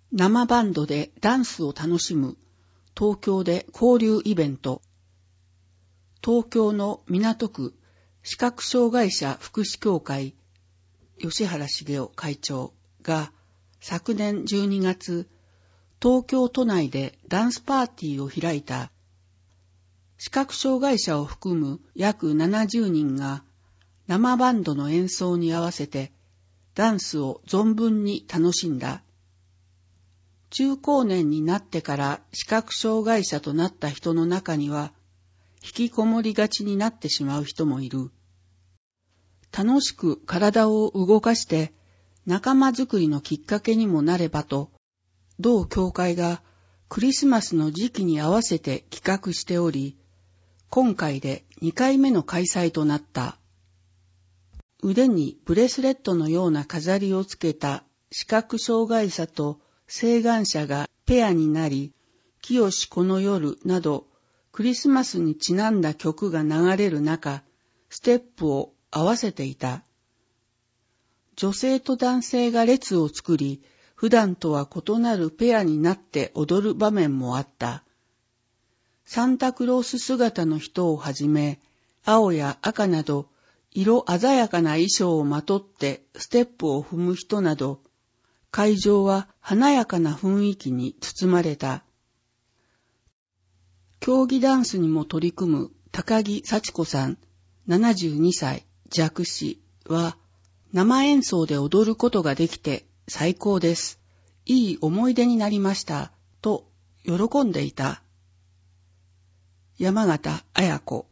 生バンドでダンスを楽しむ東京で交流イベント。東京の港区視覚障害者福祉協会吉原茂雄会長が昨年12月、東京都内でダンスパーティーを開いた。視覚障害者を含む約70人が生バンドの演奏に合わせてダンスを存分に楽しんだ。中高年になってから視覚障害者となった人の中には、引きこもりがちになってしまう人もいる。楽しく体を動かして仲間づくりのきっかけにもなればと、同協会がクリスマスの時期に合わせて企画しており、今回で2回目の開催となった。腕にブレスレットのような飾りをつけた視覚障害者と晴眼者がペアになり、清しこの夜などクリスマスにちなんだ曲が流れる中、ステップを合わせていた。女性と男性が列を作り、普段とは異なるペアになって踊る場面もあった。サンタクロース姿の人をはじめ、青や赤など色鮮やかな衣装をまとってステップを踏む人など、会場は華やかな雰囲気に包まれた。競技ダンスにも取り組む高木幸子さん、72歳、弱視は、生演奏で踊ることができて最高です。いい思い出になりました、と喜んでいた。山形綾子